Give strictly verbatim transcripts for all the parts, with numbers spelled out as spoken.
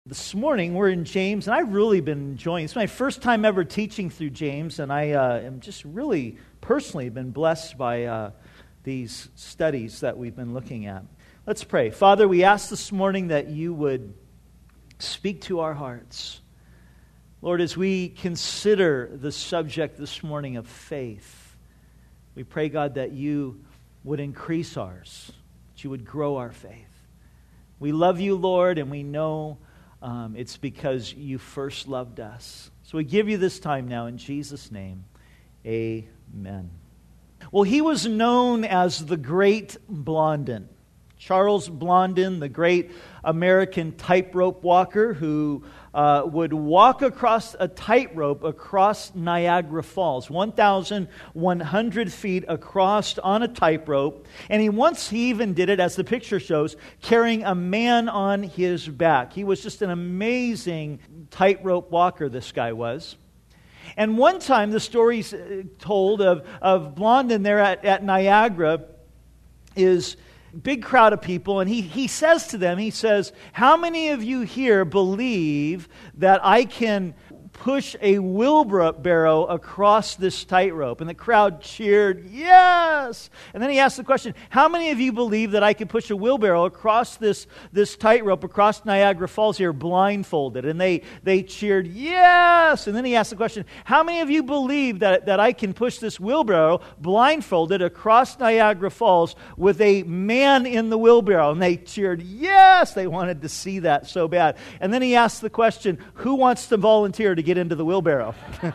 This morning we're in James, and I've really been enjoying it. It's my first time ever teaching through James, and I uh, am just really personally been blessed by uh, these studies that we've been looking at. Let's pray. Father, we ask this morning that you would speak to our hearts. Lord, as we consider the subject this morning of faith, we pray, God, that you would increase ours, that you would grow our faith. We love you, Lord, and we know Um, it's because you first loved us. So we give you this time now in Jesus' name. Amen. Well, he was known as the Great Blondin. Charles Blondin, the great American tightrope walker who uh, would walk across a tightrope across Niagara Falls, one thousand one hundred feet across on a tightrope. And he once he even did it, as the picture shows, carrying a man on his back. He was just an amazing tightrope walker, this guy was. And one time the story's told of, of Blondin there at, at Niagara is big crowd of people, and he, he says to them, he says, how many of you here believe that I can push a wheelbarrow across this tightrope? And the crowd cheered, yes! And then he asked the question, how many of you believe that I could push a wheelbarrow across this, this tightrope, across Niagara Falls here, blindfolded? And they, they cheered, yes! And then he asked the question, how many of you believe that, that I can push this wheelbarrow blindfolded across Niagara Falls with a man in the wheelbarrow? And they cheered, yes! They wanted to see that so bad. And then he asked the question, who wants to volunteer to get into the wheelbarrow?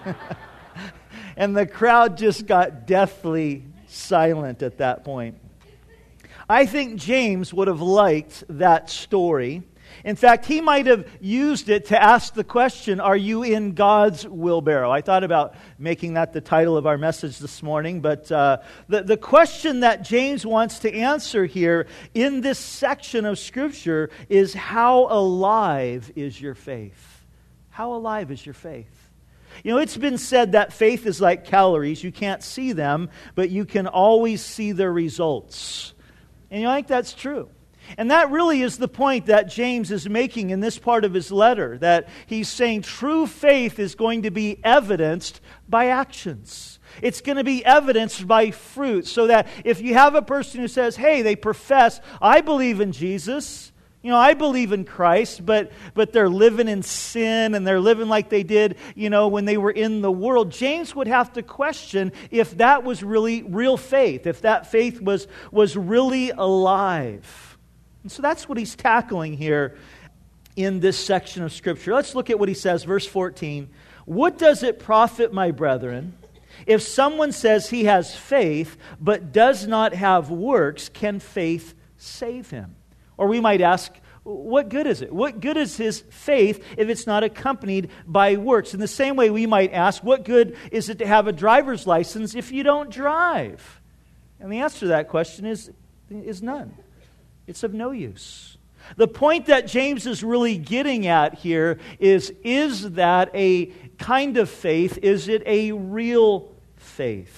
And the crowd just got deathly silent at that point. I think James would have liked that story. In fact, he might have used it to ask the question, are you in God's wheelbarrow? I thought about making that the title of our message this morning, but uh, the, the question that James wants to answer here in this section of Scripture is, how alive is your faith? How alive is your faith? You know, it's been said that faith is like calories. You can't see them, but you can always see their results. And you know, I think that's true. And that really is the point that James is making in this part of his letter, that he's saying true faith is going to be evidenced by actions. It's going to be evidenced by fruit, so that if you have a person who says, hey, they profess, I believe in Jesus, you know, I believe in Christ, but but they're living in sin and they're living like they did, you know, when they were in the world. James would have to question if that was really real faith, if that faith was, was really alive. And so that's what he's tackling here in this section of Scripture. Let's look at what he says, verse fourteen. What does it profit, my brethren, if someone says he has faith but does not have works? Can faith save him? Or we might ask, what good is it? What good is his faith if it's not accompanied by works? In the same way, we might ask, what good is it to have a driver's license if you don't drive? And the answer to that question is, is none. It's of no use. The point that James is really getting at here is, is that a kind of faith? Is it a real faith?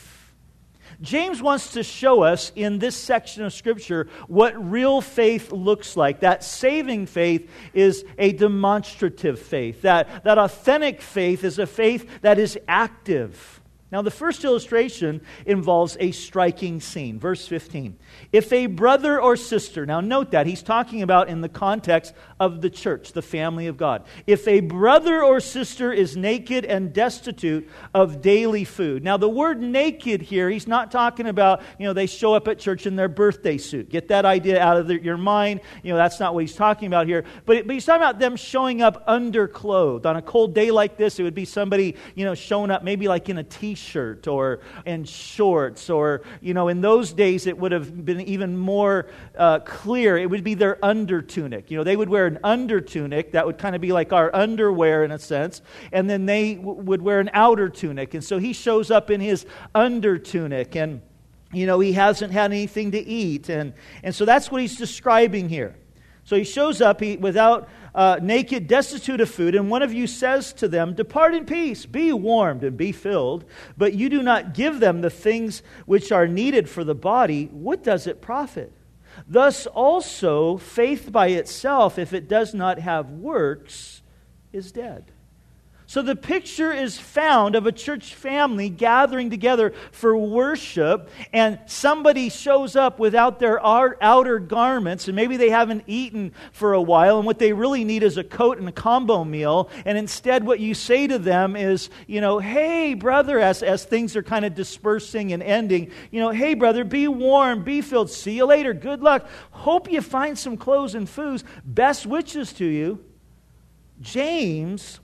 James wants to show us in this section of Scripture what real faith looks like. That saving faith is a demonstrative faith. That, that authentic faith is a faith that is active. Now, the first illustration involves a striking scene. Verse fifteen. If a brother or sister, now note that he's talking about in the context of the church, the family of God. If a brother or sister is naked and destitute of daily food. Now, the word naked here, he's not talking about, you know, they show up at church in their birthday suit. Get that idea out of the, your mind. You know, that's not what he's talking about here. But, but he's talking about them showing up underclothed. On a cold day like this, it would be somebody, you know, showing up maybe like in a t-shirt or in shorts, or, you know, in those days it would have been even more uh, clear. It would be their under tunic. You know, they would wear an under tunic that would kind of be like our underwear in a sense, and then they w- would wear an outer tunic. And so he shows up in his under tunic, and you know, he hasn't had anything to eat, and and so that's what he's describing here. So he shows up he, without uh, naked, destitute of food, and one of you says to them, depart in peace, be warmed and be filled, but you do not give them the things which are needed for the body. What does it profit? Thus also, faith by itself, if it does not have works, is dead. So the picture is found of a church family gathering together for worship, and somebody shows up without their outer garments, and maybe they haven't eaten for a while, and what they really need is a coat and a combo meal, and instead what you say to them is, you know, hey brother, as, as things are kind of dispersing and ending, you know, hey brother, be warm, be filled, see you later, good luck, hope you find some clothes and food, best wishes to you. James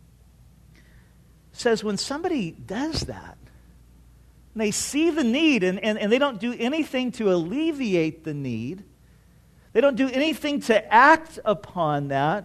says when somebody does that, and they see the need and, and, and they don't do anything to alleviate the need, they don't do anything to act upon that,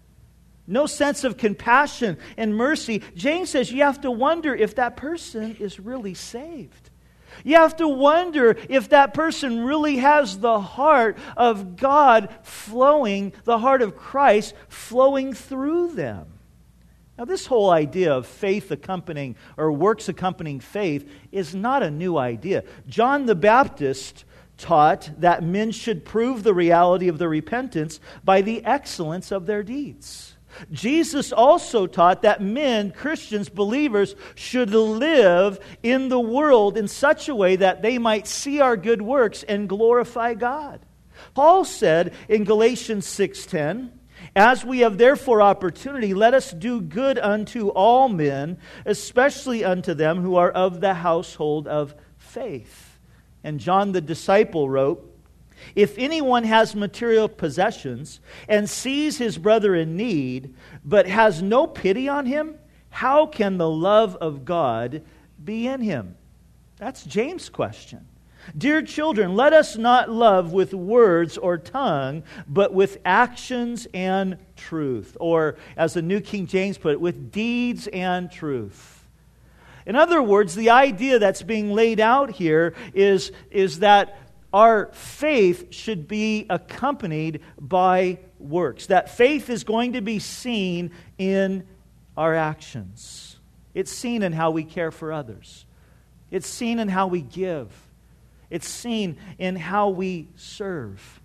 no sense of compassion and mercy, James says you have to wonder if that person is really saved. You have to wonder if that person really has the heart of God flowing, the heart of Christ flowing through them. Now, this whole idea of faith accompanying or works accompanying faith is not a new idea. John the Baptist taught that men should prove the reality of their repentance by the excellence of their deeds. Jesus also taught that men, Christians, believers, should live in the world in such a way that they might see our good works and glorify God. Paul said in Galatians six ten, as we have therefore opportunity, let us do good unto all men, especially unto them who are of the household of faith. And John the disciple wrote, if anyone has material possessions and sees his brother in need, but has no pity on him, how can the love of God be in him? That's James' question. Dear children, let us not love with words or tongue, but with actions and truth. Or, as the New King James put it, with deeds and truth. In other words, the idea that's being laid out here is, is that our faith should be accompanied by works. That faith is going to be seen in our actions. It's seen in how we care for others. It's seen in how we give. It's seen in how we serve.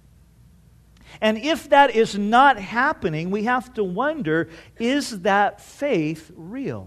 And if that is not happening, we have to wonder, is that faith real?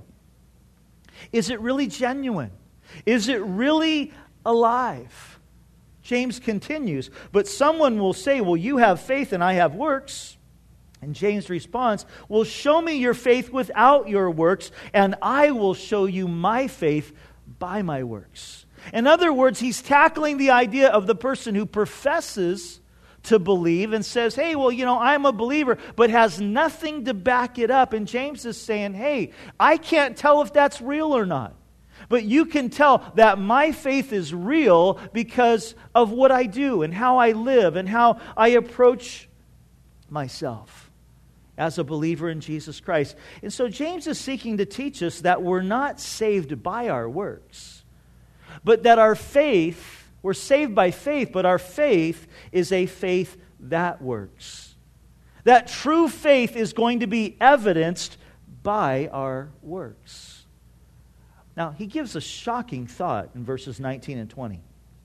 Is it really genuine? Is it really alive? James continues, but someone will say, well, you have faith and I have works. And James responds, well, show me your faith without your works, and I will show you my faith by my works. In other words, he's tackling the idea of the person who professes to believe and says, hey, well, you know, I'm a believer, but has nothing to back it up. And James is saying, hey, I can't tell if that's real or not. But you can tell that my faith is real because of what I do and how I live and how I approach myself as a believer in Jesus Christ. And so James is seeking to teach us that we're not saved by our works, but that our faith, we're saved by faith, but our faith is a faith that works. That true faith is going to be evidenced by our works. Now, he gives a shocking thought in verses nineteen and twenty.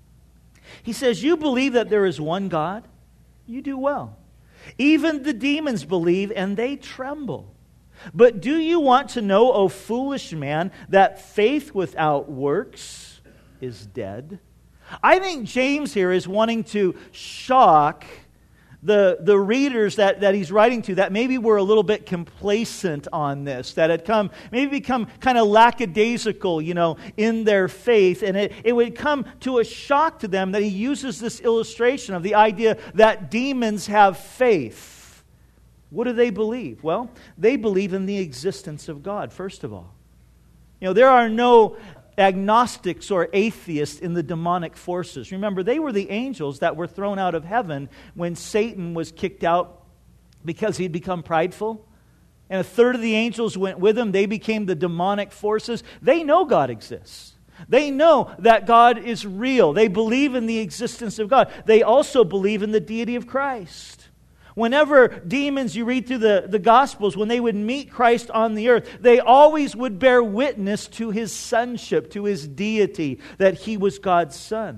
He says, you believe that there is one God? You do well. Even the demons believe and they tremble. But do you want to know, O foolish man, that faith without works is dead? I think James here is wanting to shock the, the readers that, that he's writing to that maybe were a little bit complacent on this, that had come, maybe become kind of lackadaisical, you know, in their faith. And it, it would come to a shock to them that he uses this illustration of the idea that demons have faith. What do they believe? Well, they believe in the existence of God, first of all. You know, there are no agnostics or atheists in the demonic forces. Remember, they were the angels that were thrown out of heaven when Satan was kicked out because he'd become prideful. And a third of the angels went with him. They became the demonic forces. They know God exists. They know that God is real. They believe in the existence of God. They also believe in the deity of Christ. Whenever demons, you read through the, the Gospels, when they would meet Christ on the earth, they always would bear witness to His sonship, to His deity, that He was God's Son.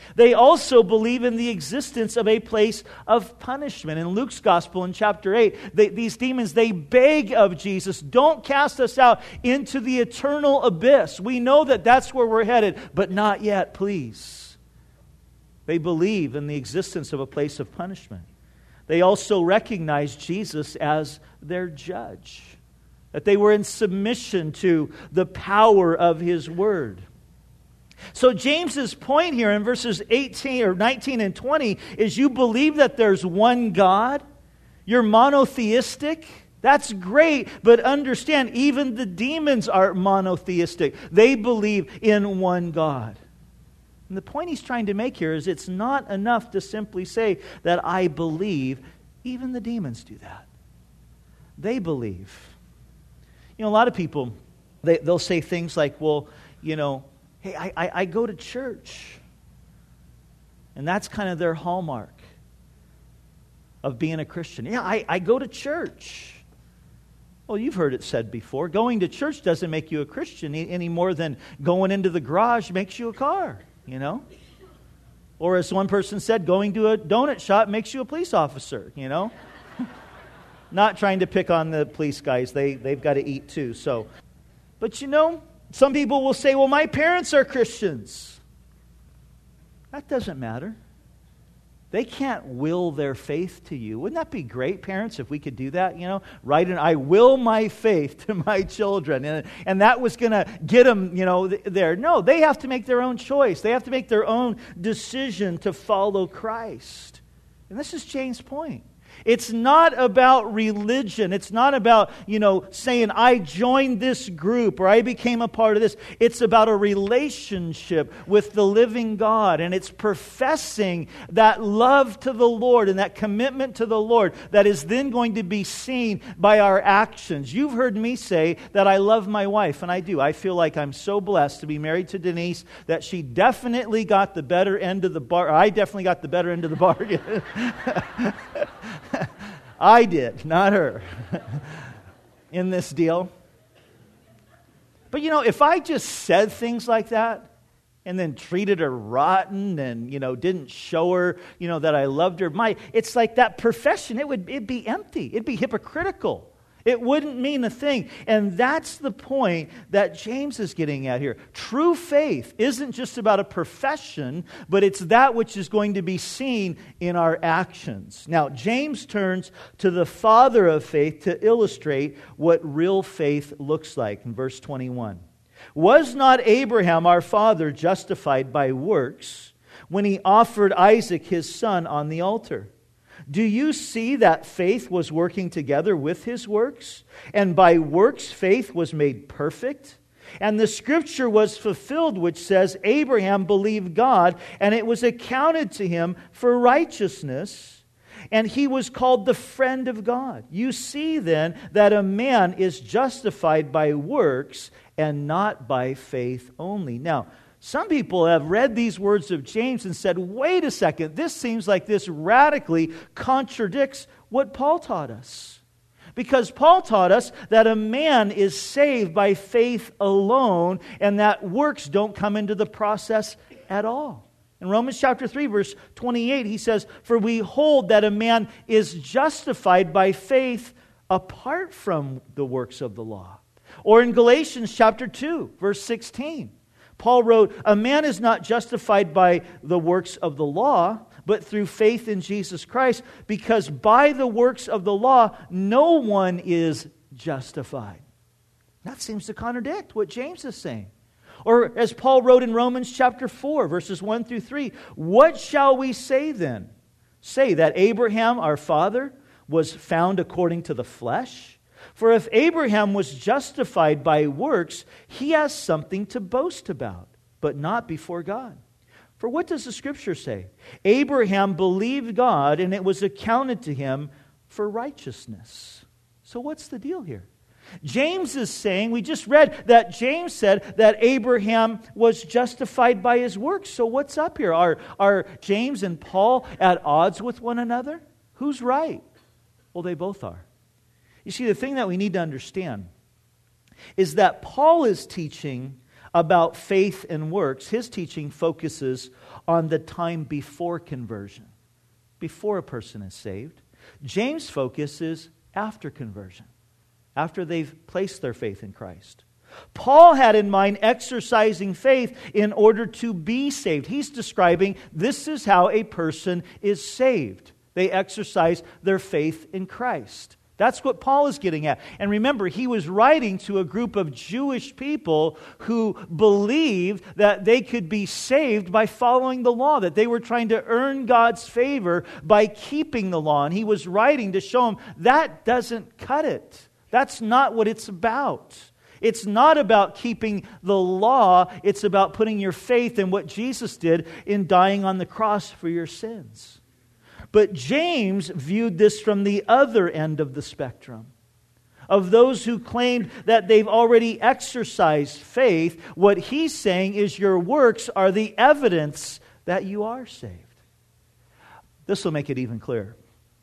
They also believe in the existence of a place of punishment. In Luke's gospel in chapter eight, they, these demons, they beg of Jesus, don't cast us out into the eternal abyss. We know that that's where we're headed, but not yet, please. They believe in the existence of a place of punishment. They also recognize Jesus as their judge, that they were in submission to the power of His word. So James's point here in verses eighteen or nineteen and twenty is, you believe that there's one God, you're monotheistic. That's great, but understand, even the demons are monotheistic. They believe in one God. And the point he's trying to make here is, it's not enough to simply say that I believe. Even the demons do that. They believe. You know, a lot of people, they, they'll say things like, well, you know, hey, I, I, I go to church. And that's kind of their hallmark of being a Christian. Yeah, I, I go to church. Well, you've heard it said before, going to church doesn't make you a Christian any more than going into the garage makes you a car, you know? Or as one person said, going to a donut shop makes you a police officer, you know? Not trying to pick on the police guys. They, they've got to eat too. So, but you know, some people will say, well, my parents are Christians. That doesn't matter. They can't will their faith to you. Wouldn't that be great, parents, if we could do that? You know, write an I will my faith to my children. And, and that was going to get them, you know, there. No, they have to make their own choice. They have to make their own decision to follow Christ. And this is James' point. It's not about religion. It's not about, you know, saying I joined this group or I became a part of this. It's about a relationship with the living God. And it's professing that love to the Lord and that commitment to the Lord that is then going to be seen by our actions. You've heard me say that I love my wife, and I do. I feel like I'm so blessed to be married to Denise that she definitely got the better end of the bar. I definitely got the better end of the bargain. I did, not her, in this deal. But you know, if I just said things like that and then treated her rotten and, you know, didn't show her, you know, that I loved her, my, it's like that profession, it would it'd be empty. It'd be hypocritical. It wouldn't mean a thing. And that's the point that James is getting at here. True faith isn't just about a profession, but it's that which is going to be seen in our actions. Now, James turns to the father of faith to illustrate what real faith looks like in verse twenty-one. Was not Abraham our father justified by works when he offered Isaac his son on the altar? Do you see that faith was working together with his works? And by works faith was made perfect? And the scripture was fulfilled which says, Abraham believed God, and it was accounted to him for righteousness, and he was called the friend of God. You see then that a man is justified by works and not by faith only. Now, some people have read these words of James and said, wait a second, this seems like this radically contradicts what Paul taught us. Because Paul taught us that a man is saved by faith alone and that works don't come into the process at all. In Romans chapter three, verse twenty-eight, he says, for we hold that a man is justified by faith apart from the works of the law. Or in Galatians chapter two, verse sixteen, Paul wrote, a man is not justified by the works of the law, but through faith in Jesus Christ, because by the works of the law, no one is justified. That seems to contradict what James is saying. Or as Paul wrote in Romans chapter four, verses one through three, what shall we say then? Say that Abraham, our father, was found according to the flesh? For if Abraham was justified by works, he has something to boast about, but not before God. For what does the Scripture say? Abraham believed God, and it was accounted to him for righteousness. So what's the deal here? James is saying, we just read that James said that Abraham was justified by his works. So what's up here? Are, are James and Paul at odds with one another? Who's right? Well, they both are. You see, the thing that we need to understand is that Paul is teaching about faith and works. His teaching focuses on the time before conversion, before a person is saved. James' focus is after conversion, after they've placed their faith in Christ. Paul had in mind exercising faith in order to be saved. He's describing this is how a person is saved. They exercise their faith in Christ. That's what Paul is getting at. And remember, he was writing to a group of Jewish people who believed that they could be saved by following the law, that they were trying to earn God's favor by keeping the law. And he was writing to show them that doesn't cut it. That's not what it's about. It's not about keeping the law. It's about putting your faith in what Jesus did in dying on the cross for your sins. But James viewed this from the other end of the spectrum. Of those who claimed that they've already exercised faith, what he's saying is your works are the evidence that you are saved. This will make it even clearer.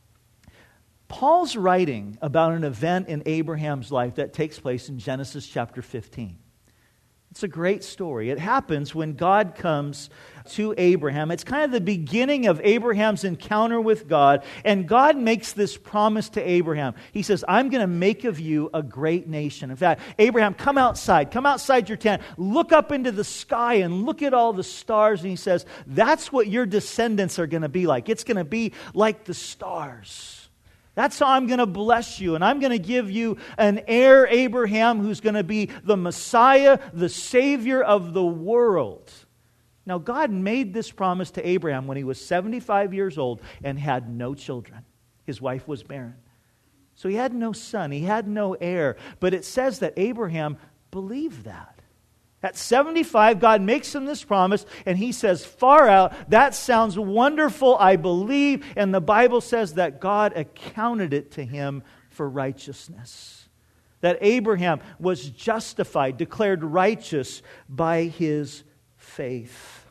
Paul's writing about an event in Abraham's life that takes place in Genesis chapter fifteen. It's a great story. It happens when God comes to Abraham. It's kind of the beginning of Abraham's encounter with God. And God makes this promise to Abraham. He says, I'm going to make of you a great nation. In fact, Abraham, come outside. Come outside your tent. Look up into the sky and look at all the stars. And he says, that's what your descendants are going to be like. It's going to be like the stars. That's how I'm going to bless you. And I'm going to give you an heir, Abraham, who's going to be the Messiah, the Savior of the world. Now, God made this promise to Abraham when he was seventy-five years old and had no children. His wife was barren. So he had no son. He had no heir. But it says that Abraham believed that. At seventy-five, God makes him this promise, and he says, far out, that sounds wonderful, I believe. And the Bible says that God accounted it to him for righteousness. That Abraham was justified, declared righteous by his faith.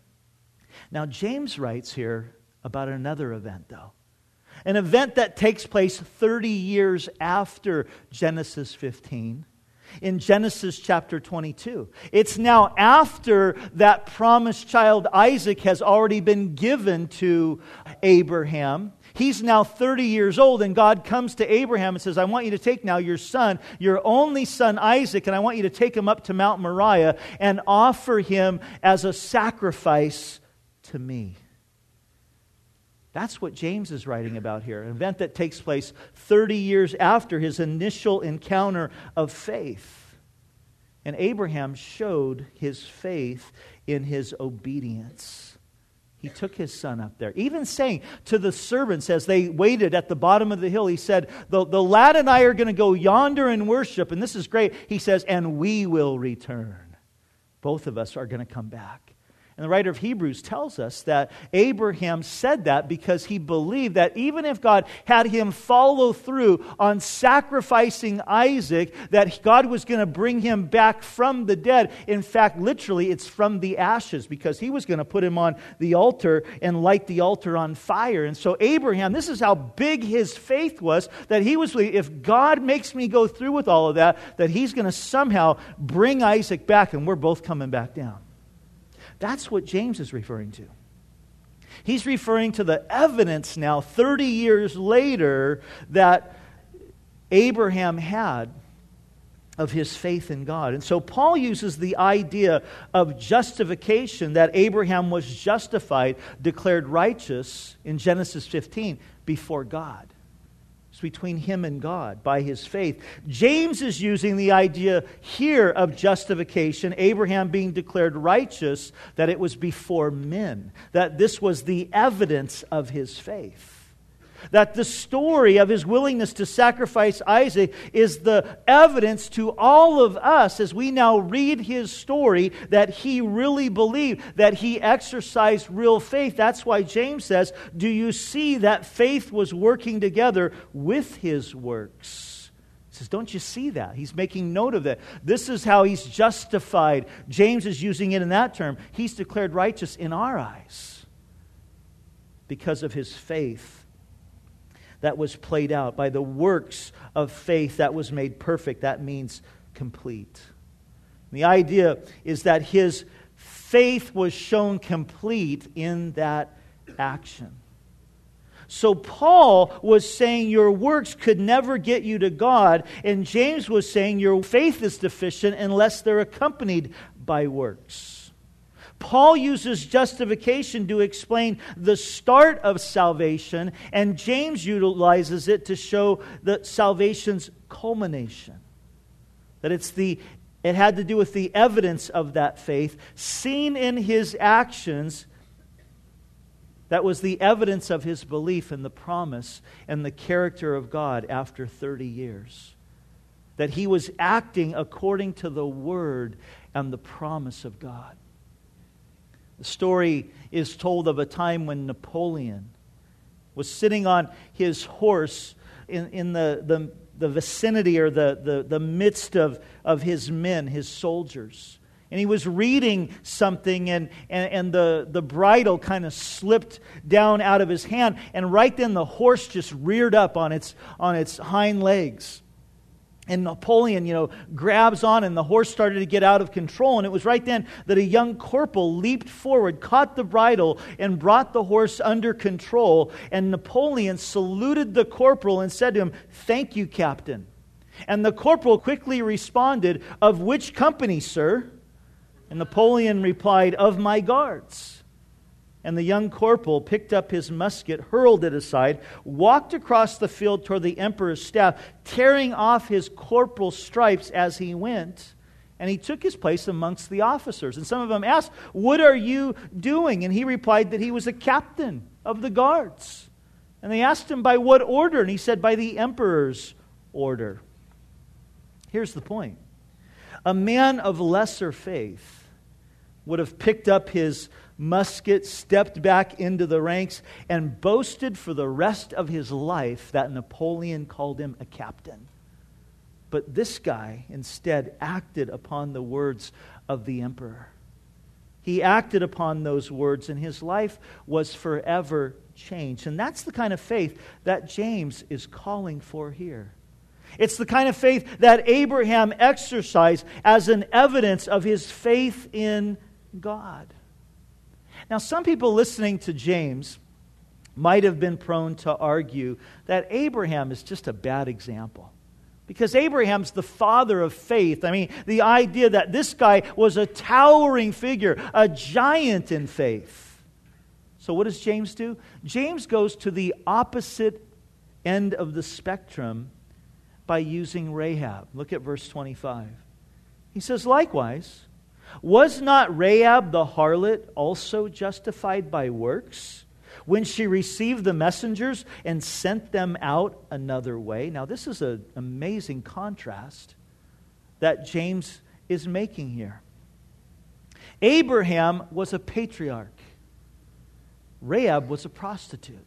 Now, James writes here about another event, though. An event that takes place thirty years after Genesis fifteen. In Genesis chapter twenty-two. It's now after that promised child Isaac has already been given to Abraham. He's now thirty years old, and God comes to Abraham and says, I want you to take now your son, your only son Isaac, and I want you to take him up to Mount Moriah and offer him as a sacrifice to me. That's what James is writing about here, an event that takes place thirty years after his initial encounter of faith. And Abraham showed his faith in his obedience. He took his son up there, even saying to the servants as they waited at the bottom of the hill, he said, the, the lad and I are going to go yonder and worship, and this is great. He says, and we will return. Both of us are going to come back. And the writer of Hebrews tells us that Abraham said that because he believed that even if God had him follow through on sacrificing Isaac, that God was going to bring him back from the dead. In fact, literally, it's from the ashes, because he was going to put him on the altar and light the altar on fire. And so Abraham, this is how big his faith was, that he was, if God makes me go through with all of that, that he's going to somehow bring Isaac back, and we're both coming back down. That's what James is referring to. He's referring to the evidence now, thirty years later, that Abraham had of his faith in God. And so Paul uses the idea of justification, that Abraham was justified, declared righteous in Genesis fifteen before God. Between him and God by his faith. James is using the idea here of justification, Abraham being declared righteous, that it was before men, that this was the evidence of his faith. That the story of his willingness to sacrifice Isaac is the evidence to all of us as we now read his story that he really believed, that he exercised real faith. That's why James says, do you see that faith was working together with his works? He says, don't you see that? He's making note of that. This is how he's justified. James is using it in that term. He's declared righteous in our eyes because of his faith that was played out, by the works of faith that was made perfect. That means complete. The idea is that his faith was shown complete in that action. So Paul was saying your works could never get you to God, and James was saying your faith is deficient unless they're accompanied by works. Paul uses justification to explain the start of salvation, and James utilizes it to show the salvation's culmination. That it's the it had to do with the evidence of that faith seen in his actions. That was the evidence of his belief in the promise and the character of God after thirty years. That he was acting according to the word and the promise of God. The story is told of a time when Napoleon was sitting on his horse in, in the, the, the vicinity or the, the, the midst of, of his men, his soldiers. And he was reading something, and, and, and the, the bridle kind of slipped down out of his hand. And right then the horse just reared up on its, on its hind legs. And Napoleon, you know, grabs on, and the horse started to get out of control. And it was right then that a young corporal leaped forward, caught the bridle, and brought the horse under control. And Napoleon saluted the corporal and said to him, "Thank you, Captain." And the corporal quickly responded, "Of which company, sir?" And Napoleon replied, "Of my guards." And the young corporal picked up his musket, hurled it aside, walked across the field toward the emperor's staff, tearing off his corporal's stripes as he went. And he took his place amongst the officers. And some of them asked, "What are you doing?" And he replied that he was a captain of the guards. And they asked him, "By what order?" And he said, "By the emperor's order." Here's the point. A man of lesser faith would have picked up his musket, stepped back into the ranks, and boasted for the rest of his life that Napoleon called him a captain. But this guy instead acted upon the words of the emperor. He acted upon those words, and his life was forever changed. And that's the kind of faith that James is calling for here. It's the kind of faith that Abraham exercised as an evidence of his faith in God. Now, some people listening to James might have been prone to argue that Abraham is just a bad example. Because Abraham's the father of faith. I mean, the idea that this guy was a towering figure, a giant in faith. So what does James do? James goes to the opposite end of the spectrum by using Rahab. Look at verse twenty-five. He says, "Likewise, was not Rahab the harlot also justified by works when she received the messengers and sent them out another way?" Now, this is an amazing contrast that James is making here. Abraham was a patriarch. Rahab was a prostitute.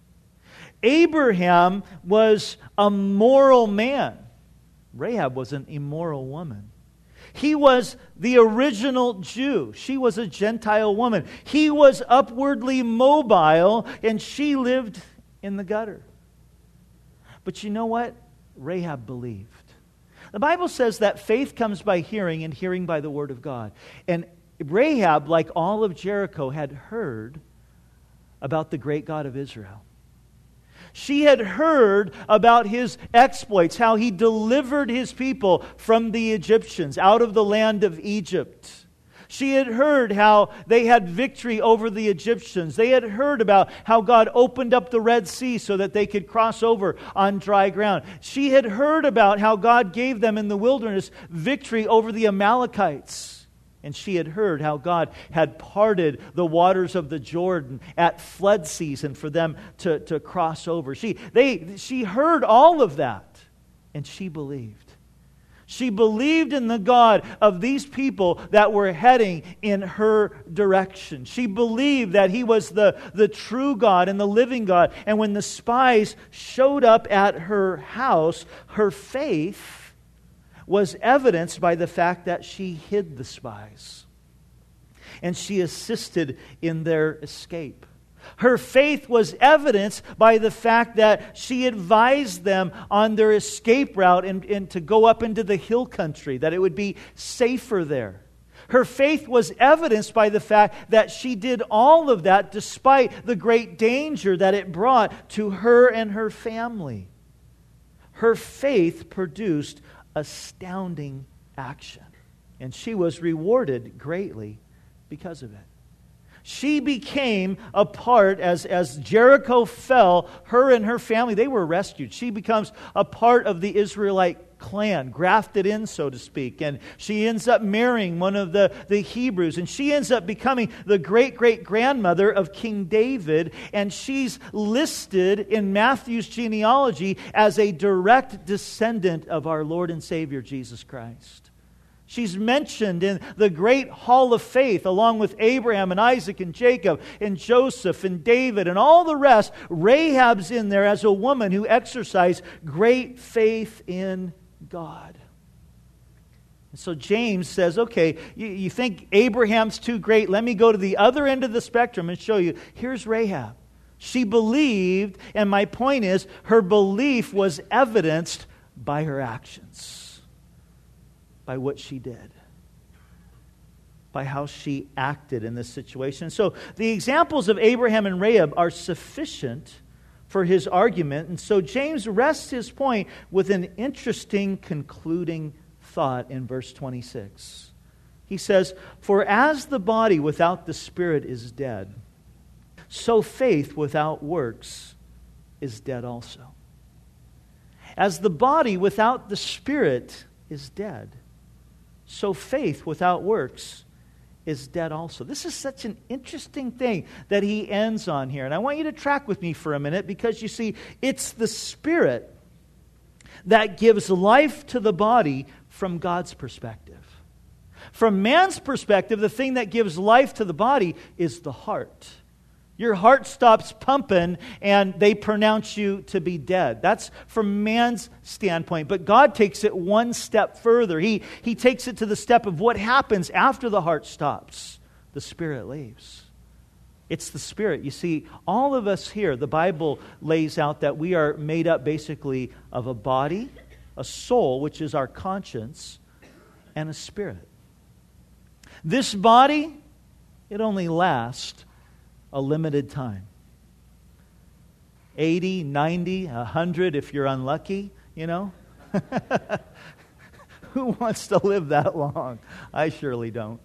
Abraham was a moral man. Rahab was an immoral woman. He was the original Jew. She was a Gentile woman. He was upwardly mobile, and she lived in the gutter. But you know what? Rahab believed. The Bible says that faith comes by hearing, and hearing by the word of God. And Rahab, like all of Jericho, had heard about the great God of Israel. She had heard about his exploits, how he delivered his people from the Egyptians out of the land of Egypt. She had heard how they had victory over the Egyptians. They had heard about how God opened up the Red Sea so that they could cross over on dry ground. She had heard about how God gave them in the wilderness victory over the Amalekites. And she had heard how God had parted the waters of the Jordan at flood season for them to, to cross over. She, they, she heard all of that, and she believed. She believed in the God of these people that were heading in her direction. She believed that He was the, the true God and the living God. And when the spies showed up at her house, her faith was evidenced by the fact that she hid the spies. And she assisted in their escape. Her faith was evidenced by the fact that she advised them on their escape route and, and to go up into the hill country, that it would be safer there. Her faith was evidenced by the fact that she did all of that despite the great danger that it brought to her and her family. Her faith produced astounding action, and she was rewarded greatly because of it. She became a part, as, as Jericho fell, her and her family, they were rescued. She becomes a part of the Israelite clan, grafted in, so to speak. And she ends up marrying one of the, the Hebrews. And she ends up becoming the great-great-grandmother of King David. And she's listed in Matthew's genealogy as a direct descendant of our Lord and Savior, Jesus Christ. She's mentioned in the great hall of faith along with Abraham and Isaac and Jacob and Joseph and David and all the rest. Rahab's in there as a woman who exercised great faith in God. And so James says, okay, you, you think Abraham's too great? Let me go to the other end of the spectrum and show you. Here's Rahab. She believed, and my point is, her belief was evidenced by her actions. By what she did. By how she acted in this situation. So the examples of Abraham and Rahab are sufficient for his argument. And so James rests his point with an interesting concluding thought in verse twenty-six. He says, "For as the body without the spirit is dead, so faith without works is dead also. As the body without the spirit is dead, so faith without works is dead also." This is such an interesting thing that he ends on here. And I want you to track with me for a minute, because you see, it's the Spirit that gives life to the body from God's perspective. From man's perspective, the thing that gives life to the body is the heart. Your heart stops pumping and they pronounce you to be dead. That's from man's standpoint. But God takes it one step further. He, he takes it to the step of what happens after the heart stops. The Spirit leaves. It's the Spirit. You see, all of us here, the Bible lays out that we are made up basically of a body, a soul, which is our conscience, and a spirit. This body, it only lasts a limited time. eighty, ninety, one hundred if you're unlucky, you know. Who wants to live that long? I surely don't.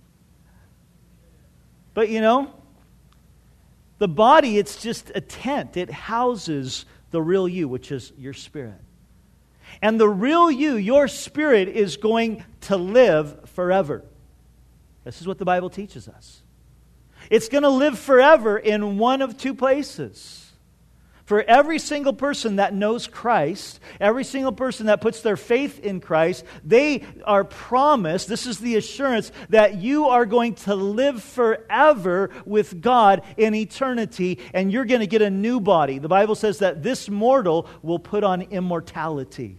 But you know, the body, it's just a tent. It houses the real you, which is your spirit. And the real you, your spirit, is going to live forever. This is what the Bible teaches us. It's going to live forever in one of two places. For every single person that knows Christ, every single person that puts their faith in Christ, they are promised, this is the assurance, that you are going to live forever with God in eternity, and you're going to get a new body. The Bible says that this mortal will put on immortality.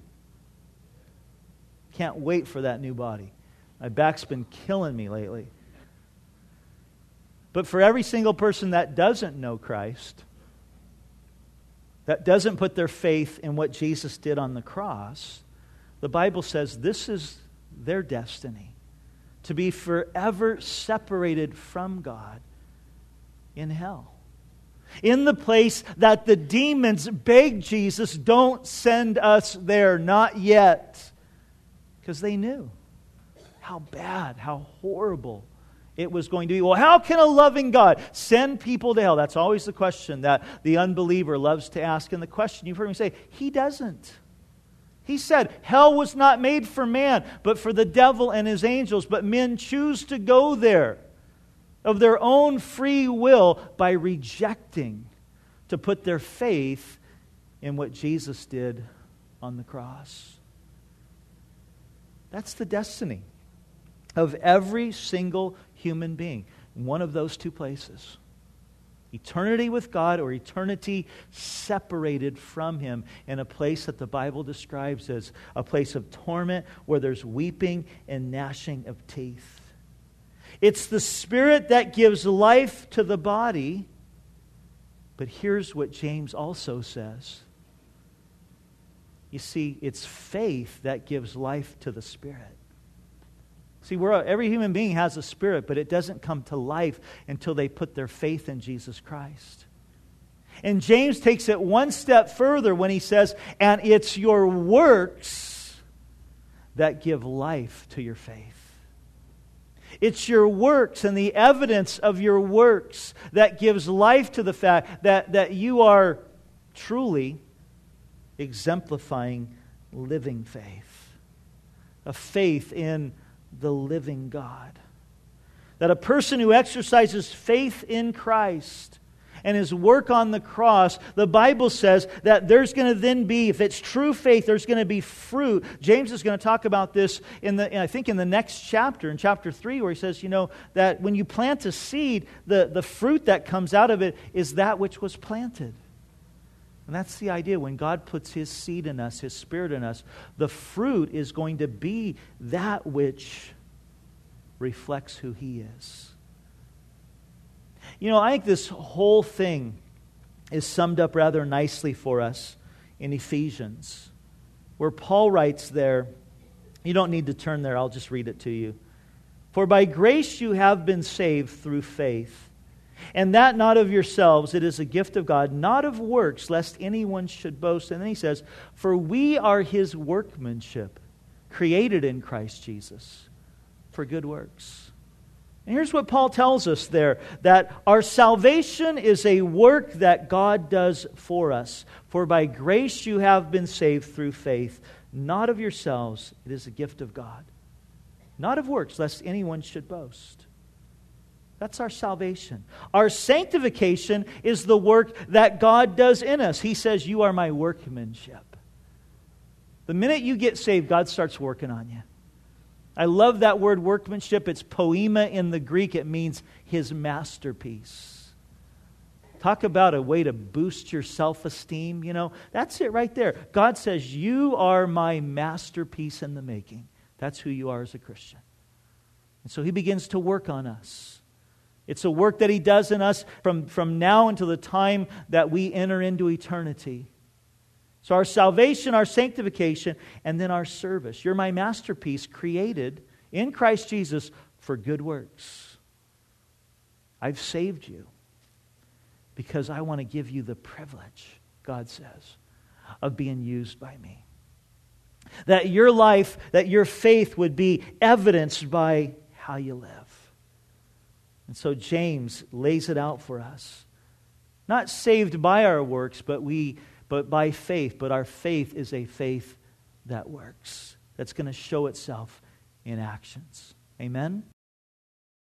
Can't wait for that new body. My back's been killing me lately. But for every single person that doesn't know Christ, that doesn't put their faith in what Jesus did on the cross, the Bible says this is their destiny, to be forever separated from God in hell. In the place that the demons begged Jesus, don't send us there, not yet. Because they knew how bad, how horrible it was going to be. Well, how can a loving God send people to hell? That's always the question that the unbeliever loves to ask. And the question you've heard me say, He doesn't. He said, hell was not made for man, but for the devil and his angels. But men choose to go there of their own free will by rejecting to put their faith in what Jesus did on the cross. That's the destiny of every single human being. One of those two places. Eternity with God or eternity separated from Him in a place that the Bible describes as a place of torment where there's weeping and gnashing of teeth. It's the Spirit that gives life to the body. But here's what James also says. You see, it's faith that gives life to the Spirit. See, we're, every human being has a spirit, but it doesn't come to life until they put their faith in Jesus Christ. And James takes it one step further when he says, and it's your works that give life to your faith. It's your works and the evidence of your works that gives life to the fact that, that you are truly exemplifying living faith. A faith in the living God. That a person who exercises faith in Christ and His work on the cross, the Bible says that there's going to then be, if it's true faith, there's going to be fruit. James is going to talk about this in the, I think in the next chapter, in chapter three, where he says, you know, that when you plant a seed, the, the fruit that comes out of it is that which was planted. And that's the idea. When God puts His seed in us, His Spirit in us, the fruit is going to be that which reflects who He is. You know, I think this whole thing is summed up rather nicely for us in Ephesians, where Paul writes there, you don't need to turn there, I'll just read it to you. For by grace you have been saved through faith, and that not of yourselves, it is a gift of God, not of works, lest anyone should boast. And then he says, for we are His workmanship, created in Christ Jesus, for good works. And here's what Paul tells us there, that our salvation is a work that God does for us. For by grace you have been saved through faith, not of yourselves, it is a gift of God. Not of works, lest anyone should boast. That's our salvation. Our sanctification is the work that God does in us. He says, you are my workmanship. The minute you get saved, God starts working on you. I love that word workmanship. It's poema in the Greek. It means His masterpiece. Talk about a way to boost your self-esteem. You know, that's it right there. God says, you are my masterpiece in the making. That's who you are as a Christian. And so He begins to work on us. It's a work that He does in us from, from now until the time that we enter into eternity. So our salvation, our sanctification, and then our service. You're my masterpiece created in Christ Jesus for good works. I've saved you because I want to give you the privilege, God says, of being used by me. That your life, that your faith would be evidenced by how you live. And so James lays it out for us. Not saved by our works, but we but by faith. But our faith is a faith that works. That's going to show itself in actions. Amen?